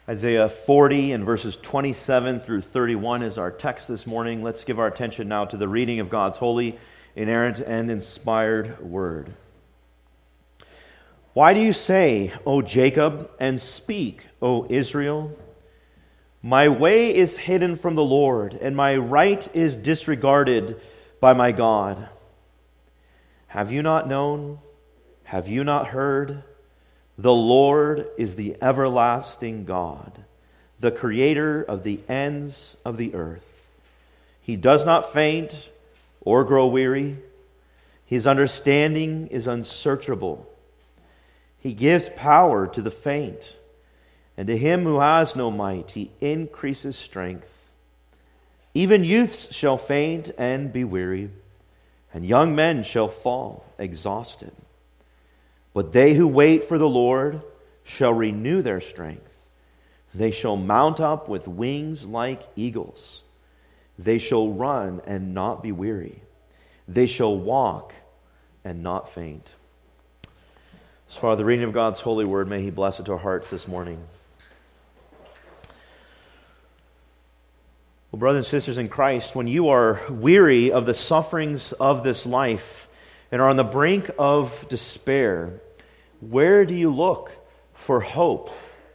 Isaiah 40 and verses 27 through 31 is our text this morning. Let's give our attention now to the reading of God's holy, inerrant, and inspired word. Why do you say, O Jacob, and speak, O Israel? My way is hidden from the Lord, and my right is disregarded by my God. Have you not known? Have you not heard? The Lord is the everlasting God, the creator of the ends of the earth. He does not faint or grow weary. His understanding is unsearchable. He gives power to the faint, and to him who has no might, he increases strength. Even youths shall faint and be weary, and young men shall fall exhausted. But they who wait for the Lord shall renew their strength. They shall mount up with wings like eagles. They shall run and not be weary. They shall walk and not faint. As far as the reading of God's holy word, may He bless it to our hearts this morning. Well, brothers and sisters in Christ, when you are weary of the sufferings of this life and are on the brink of despair, where do you look for hope?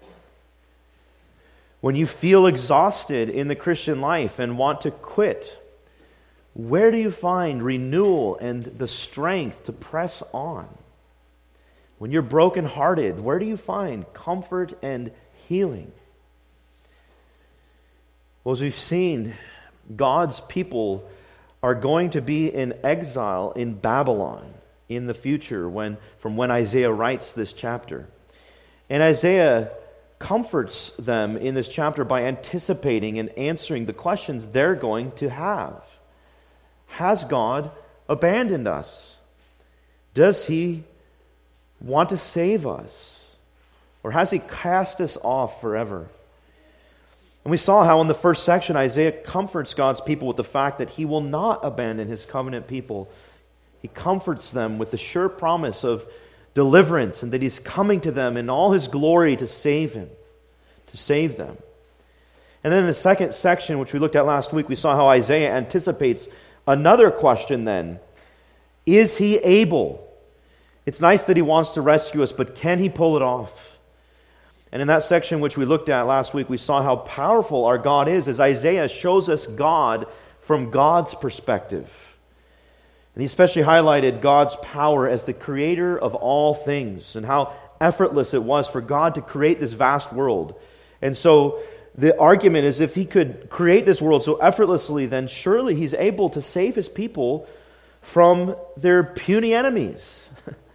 When you feel exhausted in the Christian life and want to quit, where do you find renewal and the strength to press on? When you're brokenhearted, where do you find comfort and healing? Well, as we've seen, God's people are going to be in exile in Babylon in the future, from when Isaiah writes this chapter. And Isaiah comforts them in this chapter by anticipating and answering the questions they're going to have. Has God abandoned us? Does He want to save us? Or has He cast us off forever? And we saw how in the first section Isaiah comforts God's people with the fact that He will not abandon His covenant people. He comforts them with the sure promise of deliverance and that He's coming to them in all His glory to save them. And then in the second section, which we looked at last week, we saw how Isaiah anticipates another question then. Is He able? It's nice that He wants to rescue us, but can He pull it off? And in that section which we looked at last week, we saw how powerful our God is as Isaiah shows us God from God's perspective. And he especially highlighted God's power as the creator of all things and how effortless it was for God to create this vast world. And so the argument is if He could create this world so effortlessly, then surely He's able to save His people from their puny enemies.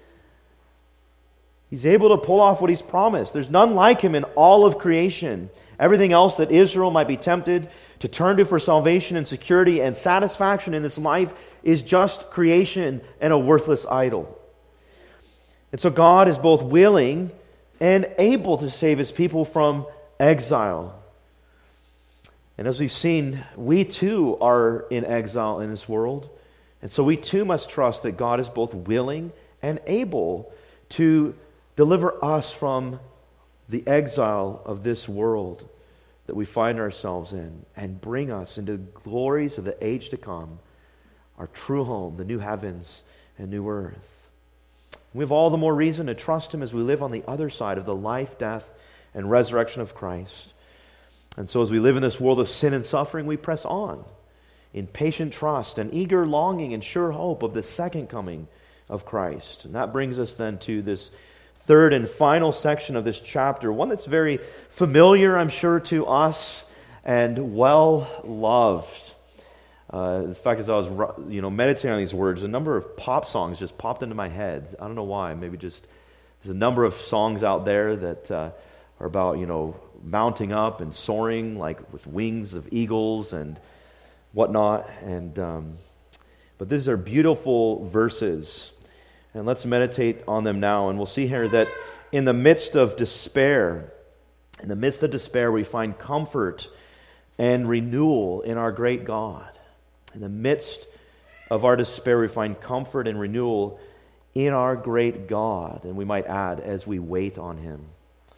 He's able to pull off what He's promised. There's none like Him in all of creation. Everything else that Israel might be tempted to turn to for salvation and security and satisfaction in this life is just creation and a worthless idol. And so God is both willing and able to save His people from exile. And as we've seen, we too are in exile in this world. And so we too must trust that God is both willing and able to deliver us from the exile of this world that we find ourselves in and bring us into the glories of the age to come, our true home, the new heavens and new earth. We have all the more reason to trust Him as we live on the other side of the life, death, and resurrection of Christ. And so as we live in this world of sin and suffering, we press on in patient trust and eager longing and sure hope of the second coming of Christ. And that brings us then to this third and final section of this chapter, one that's very familiar, I'm sure, to us and well loved. In fact, as I was meditating on these words, a number of pop songs just popped into my head. I don't know why. Maybe just there's a number of songs out there that are about mounting up and soaring like with wings of eagles and whatnot. And but these are beautiful verses. And let's meditate on them now. And we'll see here that in the midst of despair, we find comfort and renewal in our great God. In the midst of our despair, we find comfort and renewal in our great God. And we might add, as we wait on Him.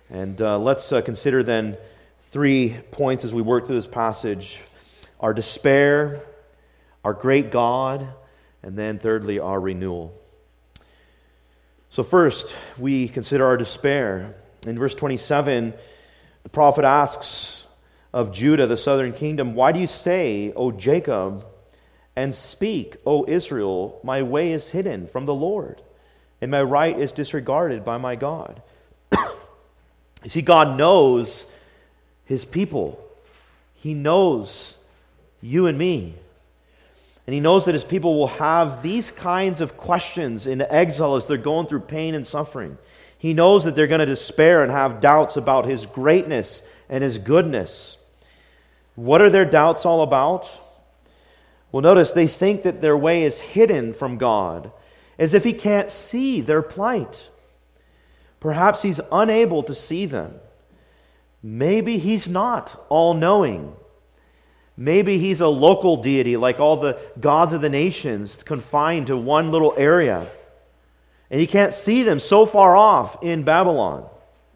And let's consider then 3 points as we work through this passage: our despair, our great God, and then thirdly, our renewal. So first, we consider our despair. In verse 27, the prophet asks of Judah, the southern kingdom, "Why do you say, O Jacob, and speak, O Israel, my way is hidden from the Lord, and my right is disregarded by my God?" You see, God knows His people. He knows you and me. And He knows that His people will have these kinds of questions in exile as they're going through pain and suffering. He knows that they're going to despair and have doubts about His greatness and His goodness. What are their doubts all about? Well, notice they think that their way is hidden from God, as if He can't see their plight. Perhaps He's unable to see them. Maybe He's not all-knowing. Maybe He's a local deity like all the gods of the nations, confined to one little area. And He can't see them so far off in Babylon.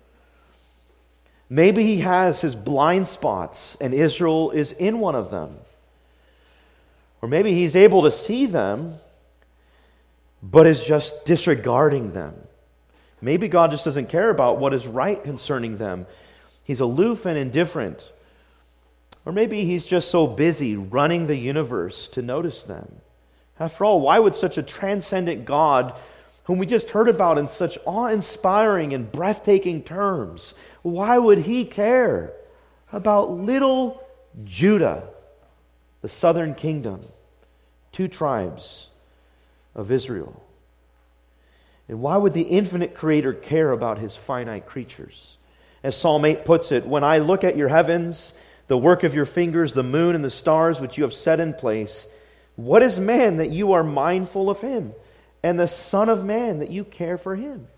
Maybe He has His blind spots and Israel is in one of them. Or maybe He's able to see them, but is just disregarding them. Maybe God just doesn't care about what is right concerning them. He's aloof and indifferent. Or maybe He's just so busy running the universe to notice them. After all, why would such a transcendent God, whom we just heard about in such awe-inspiring and breathtaking terms, why would He care about little Judah, the southern kingdom, 2 tribes of Israel? And why would the infinite Creator care about His finite creatures? As Psalm 8 puts it, "When I look at your heavens, the work of your fingers, the moon and the stars which you have set in place, what is man that you are mindful of him, and the Son of Man that you care for him?"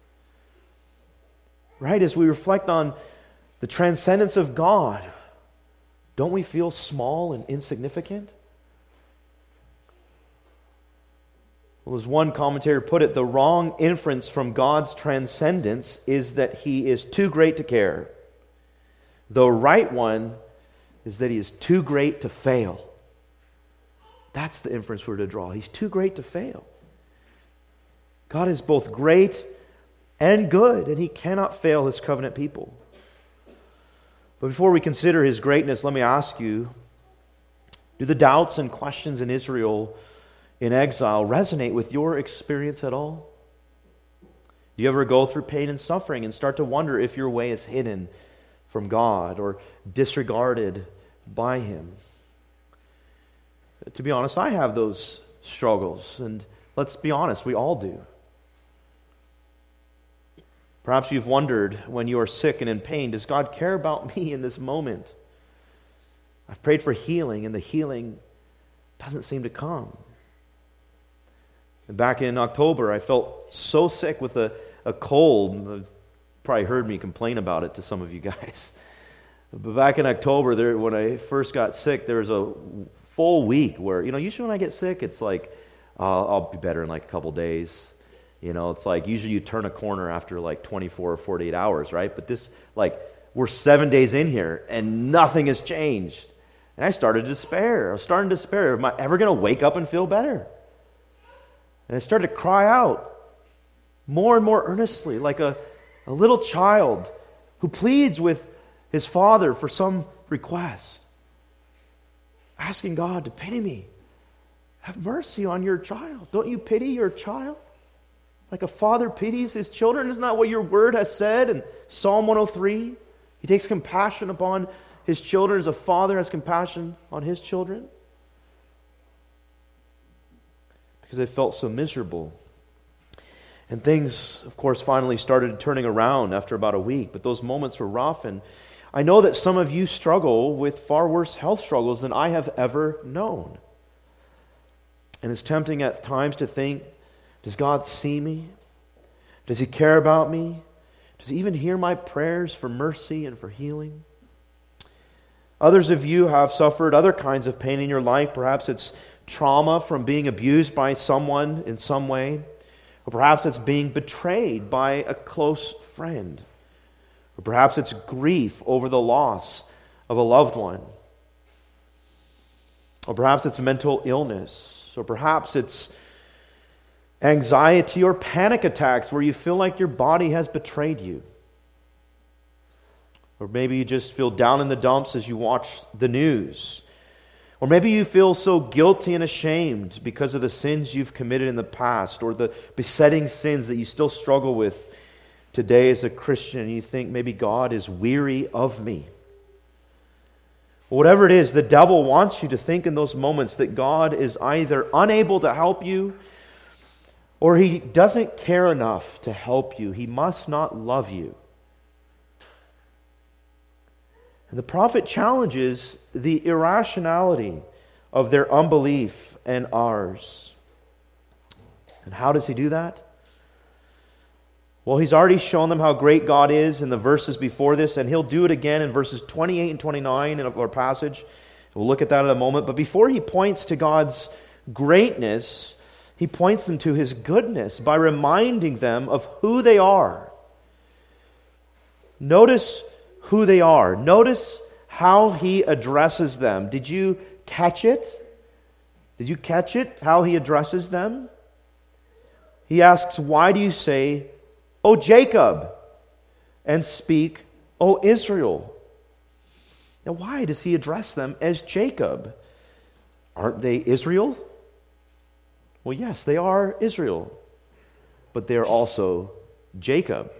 Right? As we reflect on the transcendence of God, don't we feel small and insignificant? Well, as one commentator put it, the wrong inference from God's transcendence is that He is too great to care. The right one is that He is too great to fail. That's the inference we're to draw. He's too great to fail. God is both great and good, and He cannot fail His covenant people. But before we consider His greatness, let me ask you, do the doubts and questions in Israel in exile resonate with your experience at all? Do you ever go through pain and suffering and start to wonder if your way is hidden from God or disregarded by Him? To be honest, I have those struggles, and let's be honest, we all do. Perhaps you've wondered when you are sick and in pain, does God care about me in this moment? I've prayed for healing, and the healing doesn't seem to come. And back in October, I felt so sick with a cold. You've probably heard me complain about it to some of you guys. But back in October, when I first got sick, there was a full week where, usually when I get sick, it's like, I'll be better in like a couple days. It's like usually you turn a corner after like 24 or 48 hours, right? But this, we're 7 days in here and nothing has changed. And I started to despair. I was starting to despair. Am I ever going to wake up and feel better? And I started to cry out more and more earnestly, like a little child who pleads with his father for some request, asking God to pity me. Have mercy on your child. Don't you pity your child? Like a father pities his children. Isn't that what your word has said in Psalm 103? He takes compassion upon his children as a father has compassion on his children. Because I felt so miserable. And things, of course, finally started turning around after about a week. But those moments were rough. And I know that some of you struggle with far worse health struggles than I have ever known. And it's tempting at times to think, does God see me? Does He care about me? Does He even hear my prayers for mercy and for healing? Others of you have suffered other kinds of pain in your life. Perhaps it's trauma from being abused by someone in some way. Or perhaps it's being betrayed by a close friend. Or perhaps it's grief over the loss of a loved one. Or perhaps it's mental illness. Or perhaps it's anxiety or panic attacks where you feel like your body has betrayed you. Or maybe you just feel down in the dumps as you watch the news. Or maybe you feel so guilty and ashamed because of the sins you've committed in the past, or the besetting sins that you still struggle with today as a Christian, and you think maybe God is weary of me. Whatever it is, the devil wants you to think in those moments that God is either unable to help you, or He doesn't care enough to help you. He must not love you. And the prophet challenges the irrationality of their unbelief and ours. And how does he do that? Well, he's already shown them how great God is in the verses before this, and he'll do it again in verses 28 and 29 in our passage. We'll look at that in a moment. But before he points to God's greatness, he points them to his goodness by reminding them of who they are. Notice who they are. Notice how he addresses them. Did you catch it? Did you catch it? How he addresses them? He asks, "Why do you say, O Jacob, and speak, O Israel?" Now, why does he address them as Jacob? Aren't they Israel? Well, yes, they are Israel, but they are also Jacob.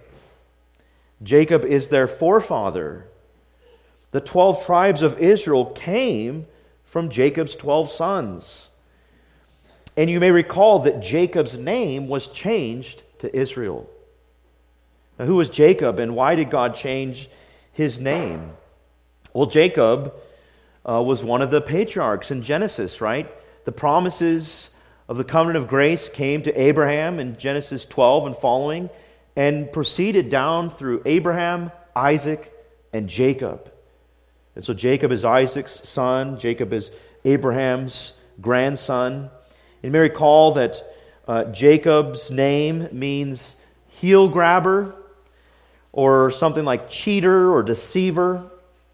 Jacob is their forefather. The 12 tribes of Israel came from Jacob's 12 sons. And you may recall that Jacob's name was changed to Israel. Now, who was Jacob, and why did God change his name? Well, Jacob was one of the patriarchs in Genesis, right? The promises of the covenant of grace came to Abraham in Genesis 12 and following, and proceeded down through Abraham, Isaac, and Jacob. And so Jacob is Isaac's son. Jacob is Abraham's grandson. You may recall that Jacob's name means heel grabber, or something like cheater or deceiver.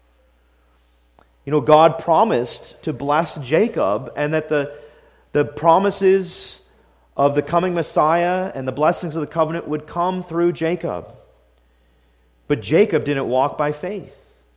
You know, God promised to bless Jacob, and that the promises of the coming Messiah and the blessings of the covenant would come through Jacob. But Jacob didn't walk by faith.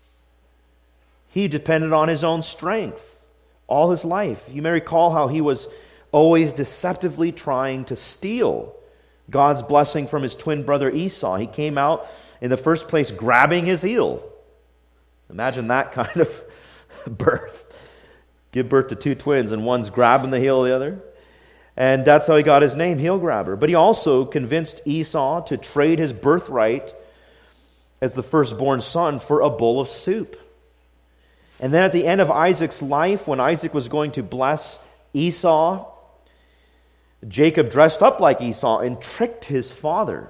He depended on his own strength all his life. You may recall how he was always deceptively trying to steal God's blessing from his twin brother Esau. He came out in the first place grabbing his heel. Imagine that kind of birth. Give birth to two twins and one's grabbing the heel of the other. And that's how he got his name, heel grabber. But he also convinced Esau to trade his birthright as the firstborn son for a bowl of soup. And then at the end of Isaac's life, when Isaac was going to bless Esau, Jacob dressed up like Esau and tricked his father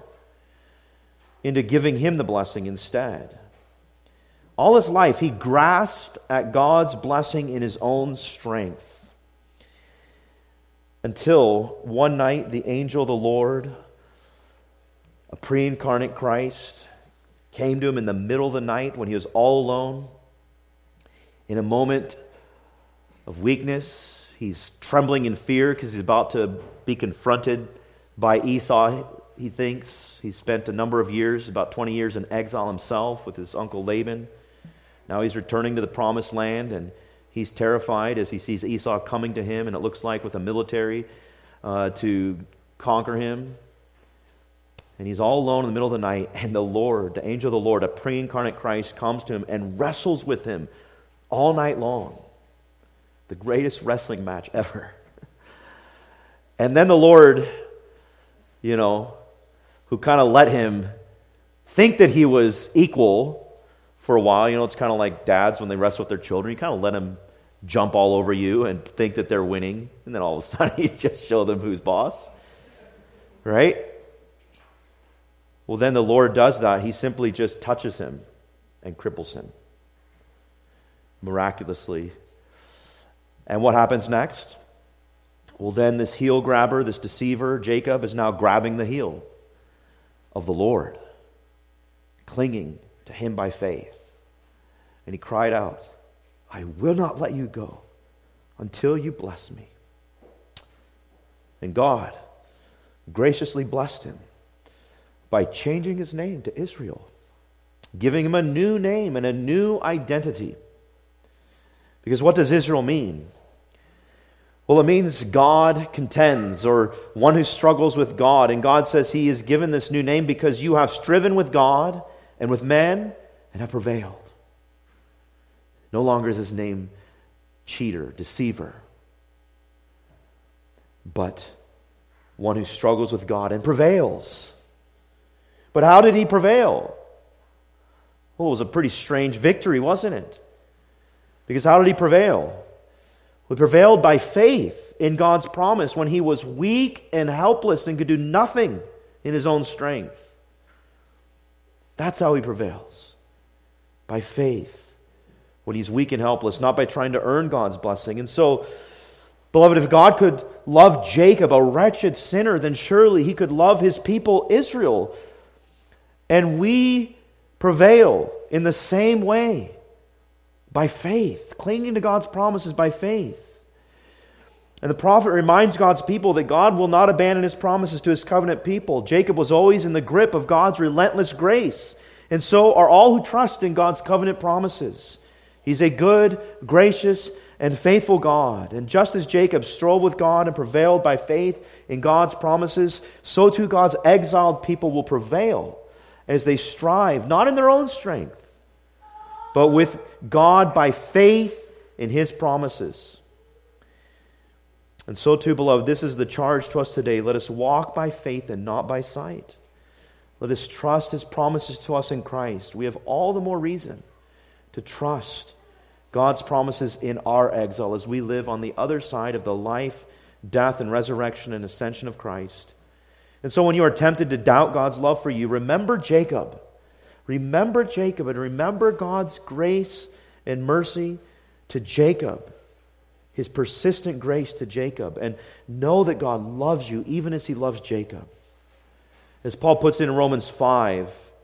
into giving him the blessing instead. All his life, he grasped at God's blessing in his own strength. Until one night, the angel of the Lord, a pre-incarnate Christ, came to him in the middle of the night when he was all alone. In a moment of weakness, he's trembling in fear because he's about to be confronted by Esau, he thinks. He spent a number of years, about 20 years in exile himself with his uncle Laban. Now he's returning to the promised land, and he's terrified as he sees Esau coming to him, and it looks like with a military to conquer him. And he's all alone in the middle of the night, and the Lord, the angel of the Lord, a pre-incarnate Christ, comes to him and wrestles with him all night long. The greatest wrestling match ever. And then the Lord, who kind of let him think that he was equal for a while. It's kind of like dads when they wrestle with their children. You kind of let them jump all over you and think that they're winning. And then all of a sudden you just show them who's boss. Right? Well, then the Lord does that. He simply just touches him and cripples him. Miraculously. And what happens next? Well, then this heel grabber, this deceiver, Jacob, is now grabbing the heel of the Lord, clinging to him by faith. And he cried out, I will not let you go until you bless me. And God graciously blessed him by changing his name to Israel, giving him a new name and a new identity. Because what does Israel mean? Well, it means God contends, or one who struggles with God. And God says he is given this new name because you have striven with God and with men and have prevailed. No longer is his name cheater, deceiver, but one who struggles with God and prevails. But how did he prevail? Well, it was a pretty strange victory, wasn't it? Because how did he prevail? He prevailed by faith in God's promise when he was weak and helpless and could do nothing in his own strength. That's how he prevails. By faith when he's weak and helpless, not by trying to earn God's blessing. And so, beloved, if God could love Jacob, a wretched sinner, then surely he could love his people, Israel. And we prevail in the same way. By faith, clinging to God's promises by faith. And the prophet reminds God's people that God will not abandon his promises to his covenant people. Jacob was always in the grip of God's relentless grace. And so are all who trust in God's covenant promises. He's a good, gracious, and faithful God. And just as Jacob strove with God and prevailed by faith in God's promises, so too God's exiled people will prevail as they strive, not in their own strength, but with God by faith in his promises. And so too, beloved, this is the charge to us today. Let us walk by faith and not by sight. Let us trust his promises to us in Christ. We have all the more reason to trust God's promises in our exile as we live on the other side of the life, death, and resurrection and ascension of Christ. And so when you are tempted to doubt God's love for you, remember Jacob. Remember Jacob and remember God's grace and mercy to Jacob, his persistent grace to Jacob, and know that God loves you even as he loves Jacob. As Paul puts it in Romans 5,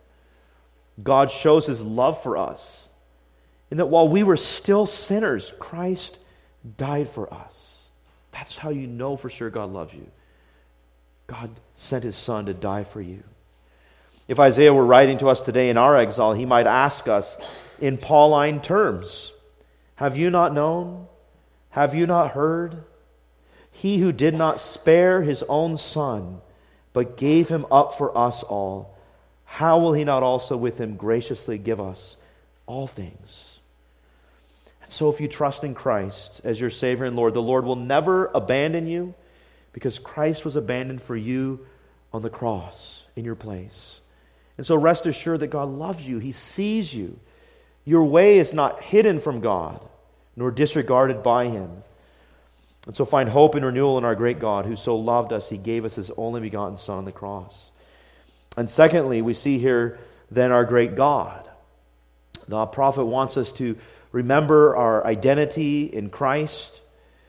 God shows his love for us in that while we were still sinners, Christ died for us. That's how you know for sure God loves you. God sent his Son to die for you. If Isaiah were writing to us today in our exile, he might ask us in Pauline terms, have you not known? Have you not heard? He who did not spare his own Son, but gave him up for us all, how will he not also with him graciously give us all things? And so if you trust in Christ as your Savior and Lord, the Lord will never abandon you because Christ was abandoned for you on the cross in your place. And so rest assured that God loves you. He sees you. Your way is not hidden from God, nor disregarded by him. And so find hope and renewal in our great God, who so loved us, he gave us his only begotten Son on the cross. And secondly, we see here then our great God. The prophet wants us to remember our identity in Christ.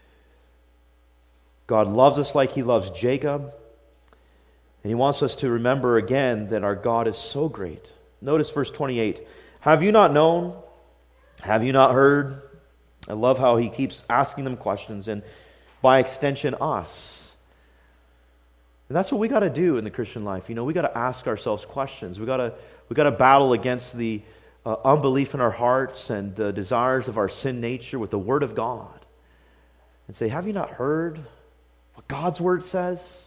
God loves us like he loves Jacob. And he wants us to remember again that our God is so great. Notice verse 28. Have you not known? Have you not heard? I love how he keeps asking them questions, and by extension, us. And that's what we got to do in the Christian life. You know, we got to ask ourselves questions. We got to battle against the unbelief in our hearts and the desires of our sin nature with the Word of God, and say, have you not heard what God's Word says?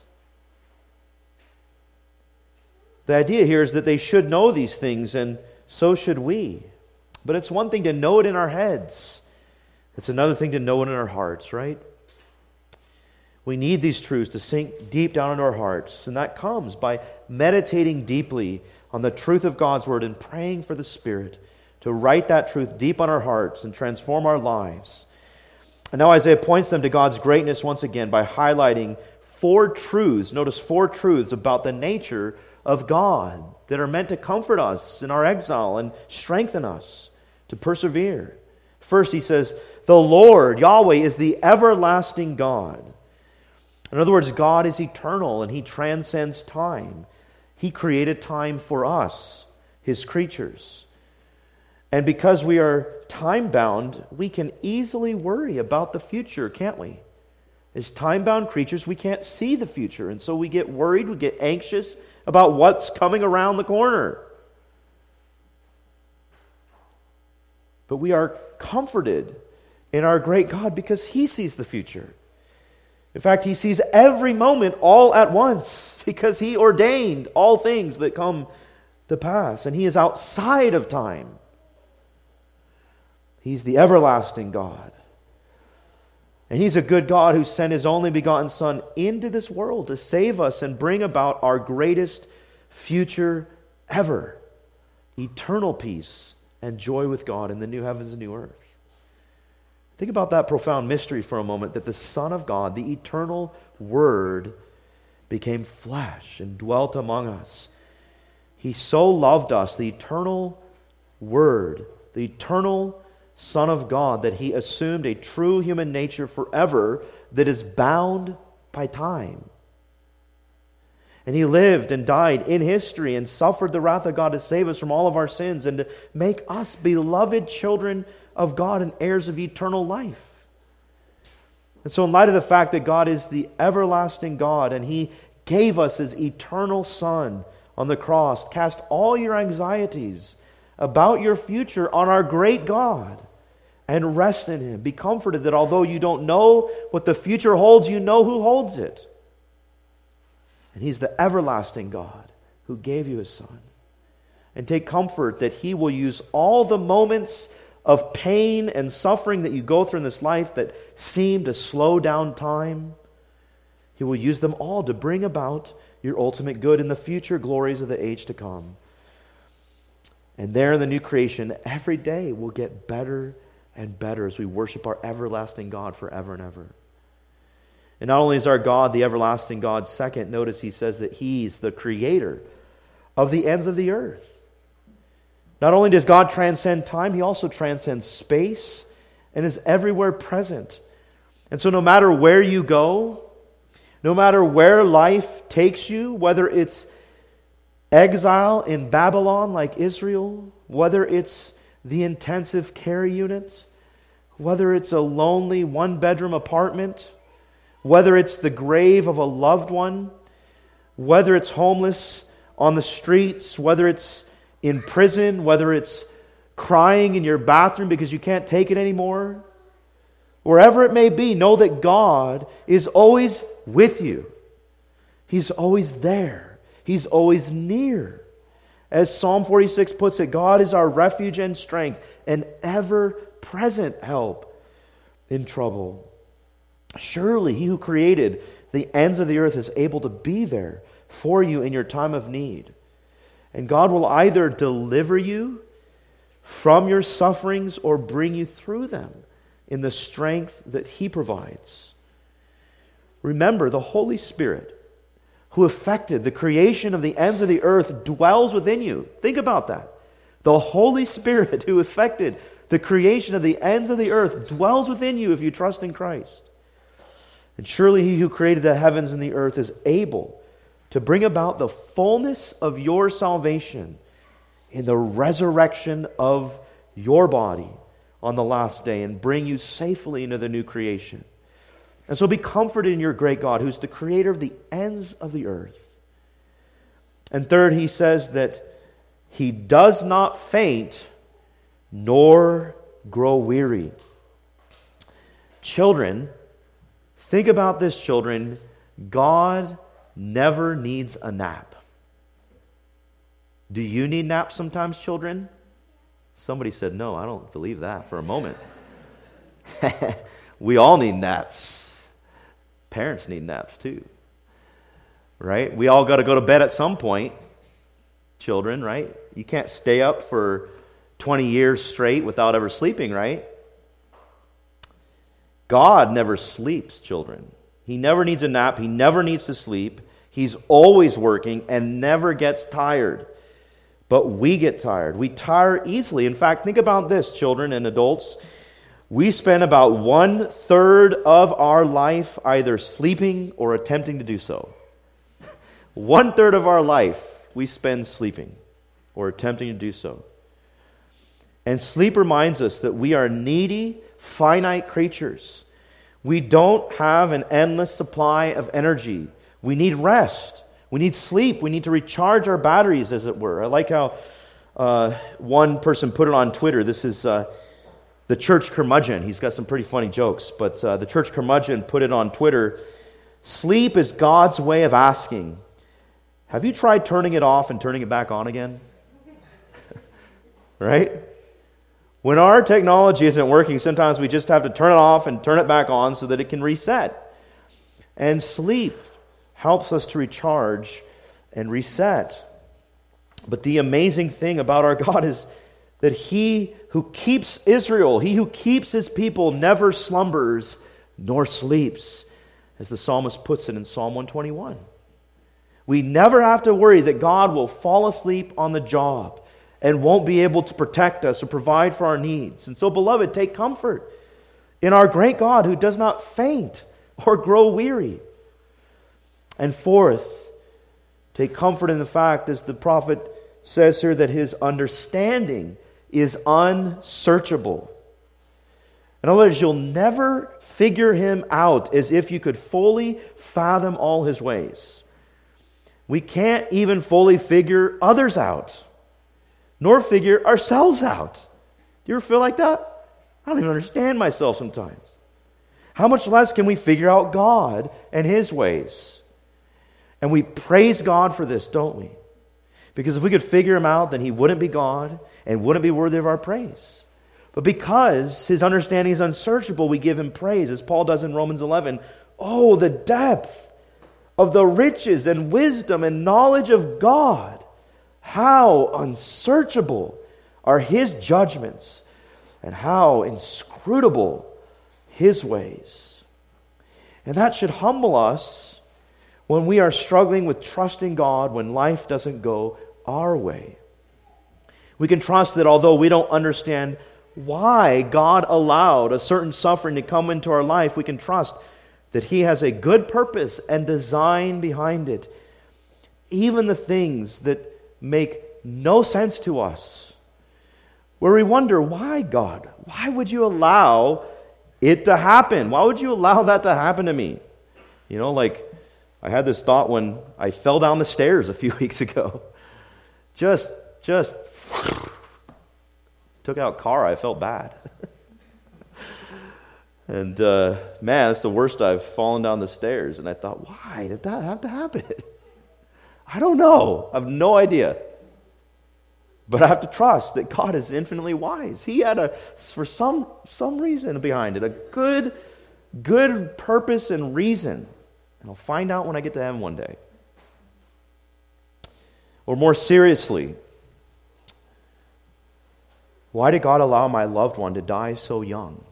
The idea here is that they should know these things, and so should we. But it's one thing to know it in our heads. It's another thing to know it in our hearts, right? We need these truths to sink deep down into our hearts, and that comes by meditating deeply on the truth of God's Word and praying for the Spirit to write that truth deep on our hearts and transform our lives. And now Isaiah points them to God's greatness once again by highlighting 4 truths. Notice 4 truths about the nature of God that are meant to comfort us in our exile and strengthen us to persevere. First, he says, the Lord, Yahweh, is the everlasting God. In other words, God is eternal and he transcends time. He created time for us, his creatures. And because we are time-bound, we can easily worry about the future, can't we? As time-bound creatures, we can't see the future, and so we get worried, we get anxious about what's coming around the corner. But we are comforted in our great God because He sees the future. In fact, He sees every moment all at once because He ordained all things that come to pass, and He is outside of time. He's the everlasting God. And He's a good God who sent His only begotten Son into this world to save us and bring about our greatest future ever. Eternal peace and joy with God in the new heavens and new earth. Think about that profound mystery for a moment, that the Son of God, the eternal Word, became flesh and dwelt among us. He so loved us, the eternal Word, the eternal Son of God, that He assumed a true human nature forever that is bound by time. And He lived and died in history and suffered the wrath of God to save us from all of our sins and to make us beloved children of God and heirs of eternal life. And so in light of the fact that God is the everlasting God and He gave us His eternal Son on the cross, cast all your anxieties about your future on our great God and rest in Him. Be comforted that although you don't know what the future holds, you know who holds it. And He's the everlasting God who gave you His Son. And take comfort that He will use all the moments of pain and suffering that you go through in this life that seem to slow down time. He will use them all to bring about your ultimate good in the future glories of the age to come. And there in the new creation, every day will get better and better as we worship our everlasting God forever and ever. And not only is our God the everlasting God, second, notice He says that He's the creator of the ends of the earth. Not only does God transcend time, He also transcends space and is everywhere present. And so no matter where you go, no matter where life takes you, whether it's exile in Babylon like Israel, whether it's the intensive care unit, whether it's a lonely one-bedroom apartment, whether it's the grave of a loved one, whether it's homeless on the streets, whether it's in prison, whether it's crying in your bathroom because you can't take it anymore, wherever it may be, know that God is always with you. He's always there. He's always near. As Psalm 46 puts it, God is our refuge and strength, an ever-present help in trouble. Surely He who created the ends of the earth is able to be there for you in your time of need. And God will either deliver you from your sufferings or bring you through them in the strength that He provides. Remember, the Holy Spirit, who effected the creation of the ends of the earth, dwells within you. Think about that. The Holy Spirit, who effected the creation of the ends of the earth, dwells within you if you trust in Christ. And surely He who created the heavens and the earth is able to bring about the fullness of your salvation in the resurrection of your body on the last day and bring you safely into the new creation. And so be comforted in your great God, who's the creator of the ends of the earth. And third, He says that He does not faint nor grow weary. Children, think about this, children. God never needs a nap. Do you need naps sometimes, children? Somebody said, no, I don't believe that for a moment. We all need naps. Parents need naps too. Right? We all got to go to bed at some point. Children, right? You can't stay up for 20 years straight without ever sleeping, right? God never sleeps, children. He never needs a nap. He never needs to sleep. He's always working and never gets tired. But we get tired. We tire easily. In fact, think about this, children and adults. We spend about 1/3 of our life either sleeping or attempting to do so. 1/3 of our life we spend sleeping or attempting to do so. And sleep reminds us that we are needy, finite creatures. We don't have an endless supply of energy. We need rest. We need sleep. We need to recharge our batteries, as it were. I like how one person put it on Twitter. This is the church curmudgeon. He's got some pretty funny jokes, but the church curmudgeon put it on Twitter. Sleep is God's way of asking, have you tried turning it off and turning it back on again? Right? When our technology isn't working, sometimes we just have to turn it off and turn it back on so that it can reset. And sleep helps us to recharge and reset. But the amazing thing about our God is that He who keeps Israel, He who keeps His people, never slumbers nor sleeps, as the psalmist puts it in Psalm 121. We never have to worry that God will fall asleep on the job and won't be able to protect us or provide for our needs. And so, beloved, take comfort in our great God who does not faint or grow weary. And fourth, take comfort in the fact, as the prophet says here, that His understanding is unsearchable. In other words, you'll never figure Him out as if you could fully fathom all His ways. We can't even fully figure others out, nor figure ourselves out. Do you ever feel like that? I don't even understand myself sometimes. How much less can we figure out God and His ways? And we praise God for this, don't we? Because if we could figure Him out, then He wouldn't be God and wouldn't be worthy of our praise. But because His understanding is unsearchable, we give Him praise, as Paul does in Romans 11. Oh, the depth of the riches and wisdom and knowledge of God! How unsearchable are His judgments, and how inscrutable His ways. And that should humble us when we are struggling with trusting God when life doesn't go our way. We can trust that although we don't understand why God allowed a certain suffering to come into our life, we can trust that He has a good purpose and design behind it. Even the things that make no sense to us, where we wonder, why, God? Why would you allow it to happen? Why would you allow that to happen to me? You know, like I had this thought when I fell down the stairs a few weeks ago. Just took out car. I felt bad. And man, that's the worst I've fallen down the stairs. And I thought, why did that have to happen? I don't know. I have no idea. But I have to trust that God is infinitely wise. He had for some reason behind it, a good purpose and reason. And I'll find out when I get to heaven one day. Or more seriously, why did God allow my loved one to die so young?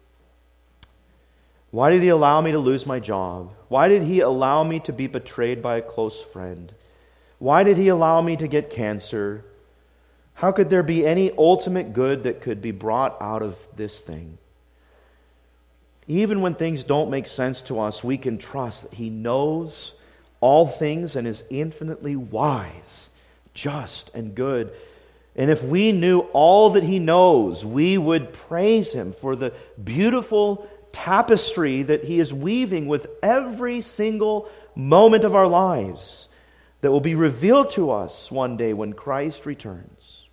Why did He allow me to lose my job? Why did He allow me to be betrayed by a close friend? Why did He allow me to get cancer? How could there be any ultimate good that could be brought out of this thing? Even when things don't make sense to us, we can trust that He knows all things and is infinitely wise, just, and good. And if we knew all that He knows, we would praise Him for the beautiful tapestry that He is weaving with every single moment of our lives that will be revealed to us one day when Christ returns.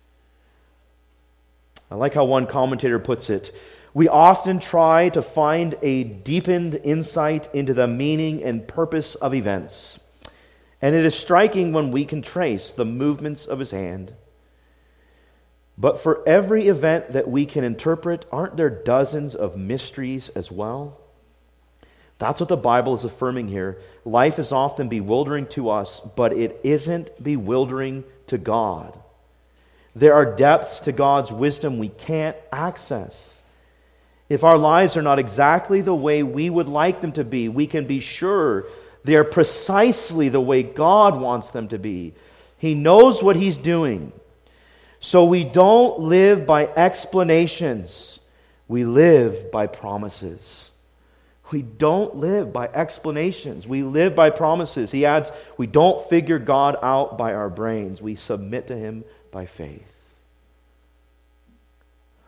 I like how one commentator puts it. We often try to find a deepened insight into the meaning and purpose of events. And it is striking when we can trace the movements of His hand. But for every event that we can interpret, aren't there dozens of mysteries as well? That's what the Bible is affirming here. Life is often bewildering to us, but it isn't bewildering to God. There are depths to God's wisdom we can't access. If our lives are not exactly the way we would like them to be, we can be sure they are precisely the way God wants them to be. He knows what He's doing. So we don't live by explanations. We live by promises. We don't live by explanations. We live by promises. He adds, we don't figure God out by our brains. We submit to Him by faith.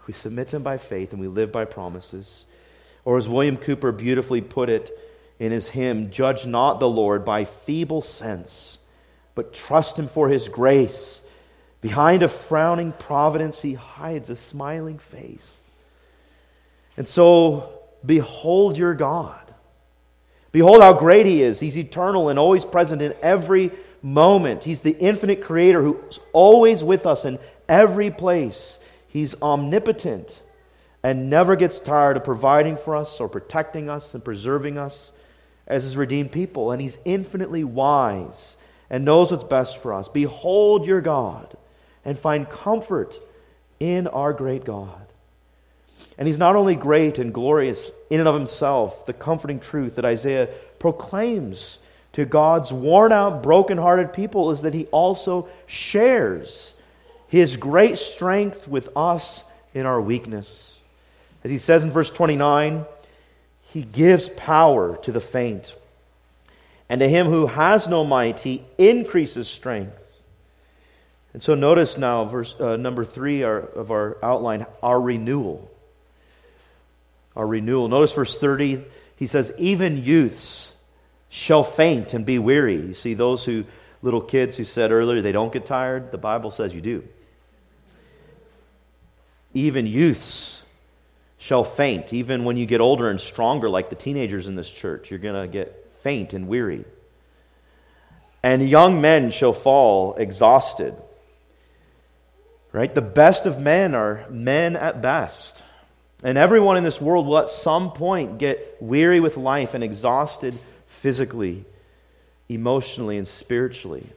We submit to Him by faith and we live by promises. Or as William Cowper beautifully put it in his hymn, judge not the Lord by feeble sense, but trust Him for His grace. Behind a frowning providence He hides a smiling face. And so, behold your God. Behold how great He is. He's eternal and always present in every moment. He's the infinite Creator who's always with us in every place. He's omnipotent and never gets tired of providing for us or protecting us and preserving us as His redeemed people. And He's infinitely wise and knows what's best for us. Behold your God and find comfort in our great God. And He's not only great and glorious in and of Himself, the comforting truth that Isaiah proclaims to God's worn-out, broken-hearted people is that He also shares His great strength with us in our weakness. As He says in verse 29, He gives power to the faint, and to him who has no might, He increases strength. And so notice now, verse number 3 of our outline, our renewal. Our renewal. Notice verse 30, he says, even youths shall faint and be weary. You see, those little kids who said earlier they don't get tired, the Bible says you do. Even youths shall faint. Even when you get older and stronger, like the teenagers in this church, you're going to get faint and weary. And young men shall fall exhausted. Right? The best of men are men at best. And everyone in this world will at some point get weary with life and exhausted physically, emotionally, and spiritually.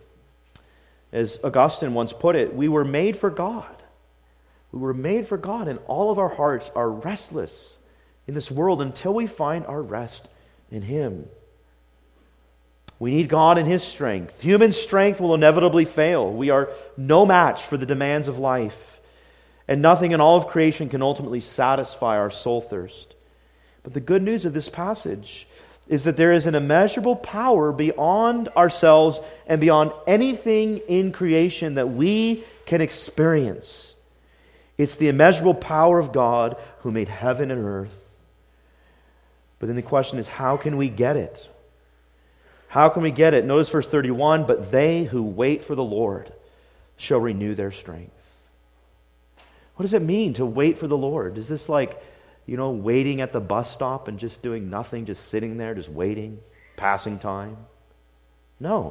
As Augustine once put it, we were made for God. We were made for God, and all of our hearts are restless in this world until we find our rest in Him. We need God and His strength. Human strength will inevitably fail. We are no match for the demands of life. And nothing in all of creation can ultimately satisfy our soul thirst. But the good news of this passage is that there is an immeasurable power beyond ourselves and beyond anything in creation that we can experience. It's the immeasurable power of God who made heaven and earth. But then the question is, how can we get it? How can we get it? Notice verse 31, but they who wait for the Lord shall renew their strength. What does it mean to wait for the Lord? Is this like, waiting at the bus stop and just doing nothing, just sitting there, just waiting, passing time? No.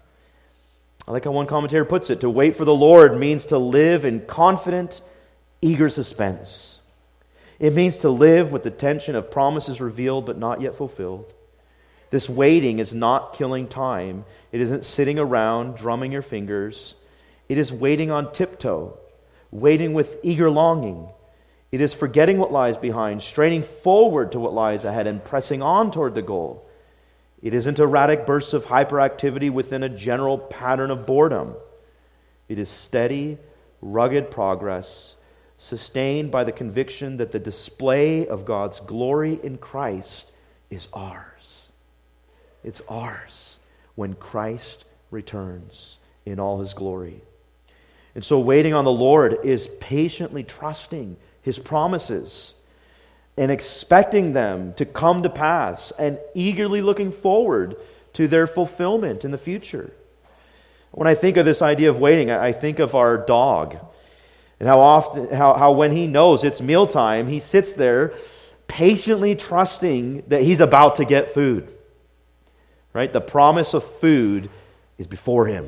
I like how one commentator puts it, to wait for the Lord means to live in confident, eager suspense. It means to live with the tension of promises revealed but not yet fulfilled. This waiting is not killing time. It isn't sitting around drumming your fingers. It is waiting on tiptoe, waiting with eager longing. It is forgetting what lies behind, straining forward to what lies ahead, and pressing on toward the goal. It isn't erratic bursts of hyperactivity within a general pattern of boredom. It is steady, rugged progress, sustained by the conviction that the display of God's glory in Christ is ours. It's ours when Christ returns in all His glory. And so waiting on the Lord is patiently trusting His promises and expecting them to come to pass and eagerly looking forward to their fulfillment in the future. When I think of this idea of waiting, I think of our dog and how when he knows it's mealtime, he sits there patiently trusting that he's about to get food. Right? The promise of food is before him.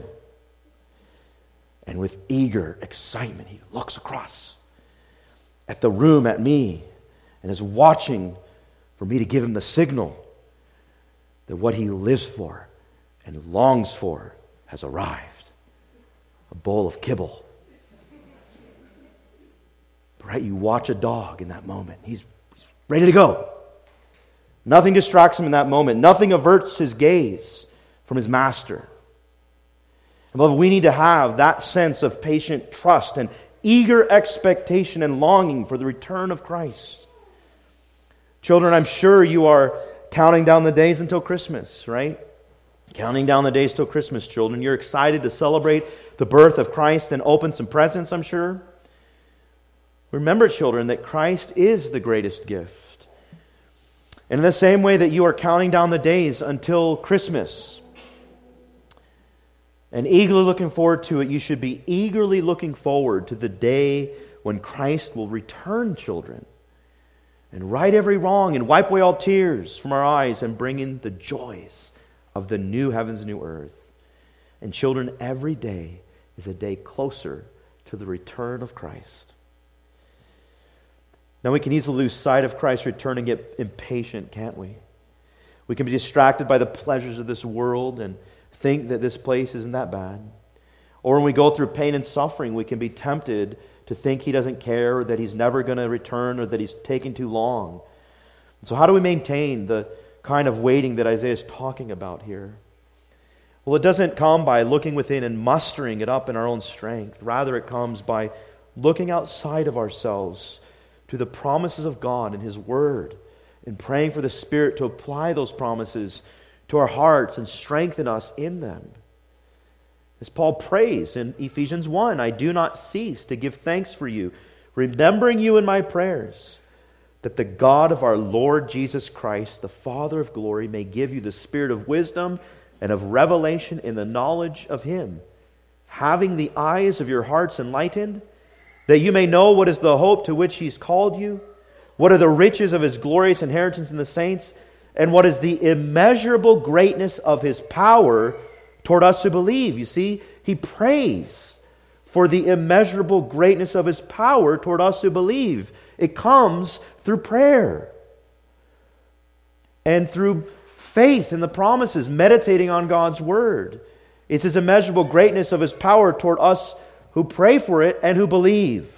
And with eager excitement, he looks across at the room, at me, and is watching for me to give him the signal that what he lives for and longs for has arrived. A bowl of kibble. Right? You watch a dog in that moment. He's ready to go. Nothing distracts him in that moment. Nothing averts his gaze from his master. And beloved, we need to have that sense of patient trust and eager expectation and longing for the return of Christ. Children, I'm sure you are counting down the days until Christmas, right? Counting down the days till Christmas, children. You're excited to celebrate the birth of Christ and open some presents, I'm sure. Remember, children, that Christ is the greatest gift. And in the same way that you are counting down the days until Christmas and eagerly looking forward to it, you should be eagerly looking forward to the day when Christ will return, children, and right every wrong and wipe away all tears from our eyes and bring in the joys of the new heavens and new earth. And children, every day is a day closer to the return of Christ. Now we can easily lose sight of Christ's return and get impatient, can't we? We can be distracted by the pleasures of this world and think that this place isn't that bad. Or when we go through pain and suffering, we can be tempted to think He doesn't care, or that He's never going to return, or that He's taking too long. So how do we maintain the kind of waiting that Isaiah is talking about here? Well, it doesn't come by looking within and mustering it up in our own strength. Rather, it comes by looking outside of ourselves to the promises of God and His Word, and praying for the Spirit to apply those promises to our hearts and strengthen us in them. As Paul prays in Ephesians 1, I do not cease to give thanks for you, remembering you in my prayers, that the God of our Lord Jesus Christ, the Father of glory, may give you the spirit of wisdom and of revelation in the knowledge of Him, having the eyes of your hearts enlightened, that you may know what is the hope to which He's called you, what are the riches of His glorious inheritance in the saints, and what is the immeasurable greatness of His power toward us who believe. You see, he prays for the immeasurable greatness of His power toward us who believe. It comes through prayer and through faith in the promises, meditating on God's Word. It's His immeasurable greatness of His power toward us who pray for it and who believe.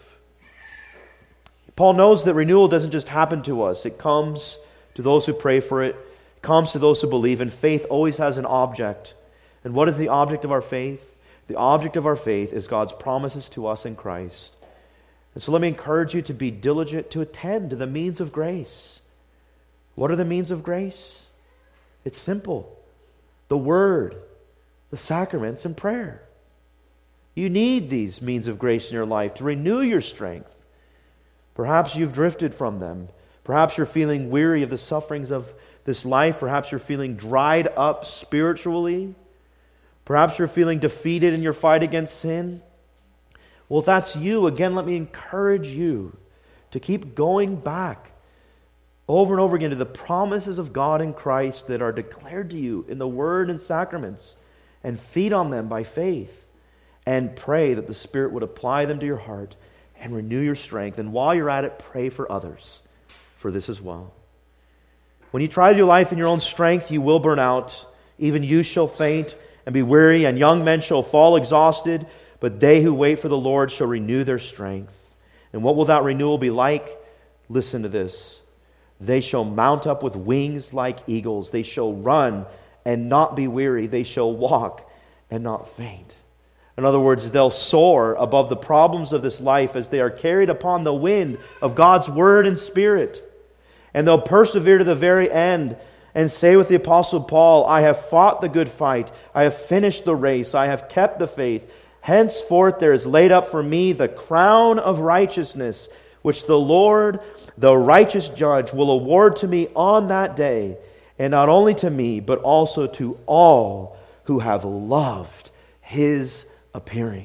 Paul knows that renewal doesn't just happen to us. It comes to those who pray for it. It comes to those who believe. And faith always has an object. And what is the object of our faith? The object of our faith is God's promises to us in Christ. And so let me encourage you to be diligent to attend to the means of grace. What are the means of grace? It's simple. The Word, the sacraments, and prayer. You need these means of grace in your life to renew your strength. Perhaps you've drifted from them. Perhaps you're feeling weary of the sufferings of this life. Perhaps you're feeling dried up spiritually. Perhaps you're feeling defeated in your fight against sin. Well, if that's you, again, let me encourage you to keep going back over and over again to the promises of God in Christ that are declared to you in the Word and sacraments, and feed on them by faith, and pray that the Spirit would apply them to your heart and renew your strength. And while you're at it, pray for others for this as well. When you try to do life in your own strength, you will burn out. Even you shall faint and be weary, and young men shall fall exhausted, but they who wait for the Lord shall renew their strength. And what will that renewal be like? Listen to this. They shall mount up with wings like eagles. They shall run and not be weary. They shall walk and not faint. In other words, they'll soar above the problems of this life as they are carried upon the wind of God's Word and Spirit. And they'll persevere to the very end and say with the Apostle Paul, I have fought the good fight. I have finished the race. I have kept the faith. Henceforth there is laid up for me the crown of righteousness, which the Lord, the righteous judge, will award to me on that day, and not only to me, but also to all who have loved His appearing.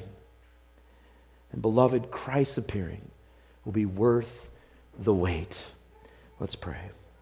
And beloved, Christ's appearing will be worth the wait. Let's pray.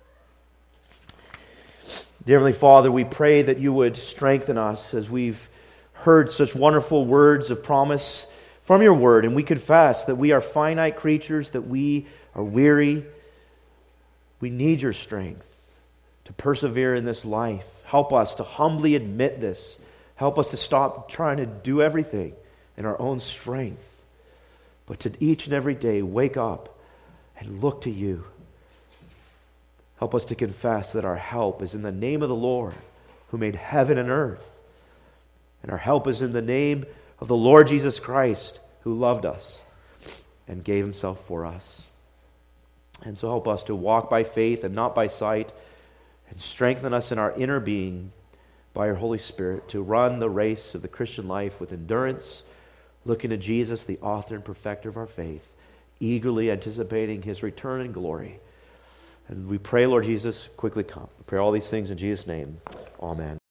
Dear Heavenly Father, we pray that you would strengthen us as we've heard such wonderful words of promise from your Word, and we confess that we are finite creatures, that we are weary. We need your strength to persevere in this life. Help us to humbly admit this. Help us to stop trying to do everything in our own strength, but to each and every day wake up and look to you. Help us to confess that our help is in the name of the Lord who made heaven and earth. And our help is in the name of the Lord Jesus Christ who loved us and gave Himself for us. And so help us to walk by faith and not by sight, and strengthen us in our inner being by your Holy Spirit to run the race of the Christian life with endurance, looking to Jesus, the author and perfecter of our faith, eagerly anticipating His return in glory. And we pray, Lord Jesus, quickly come. We pray all these things in Jesus' name. Amen.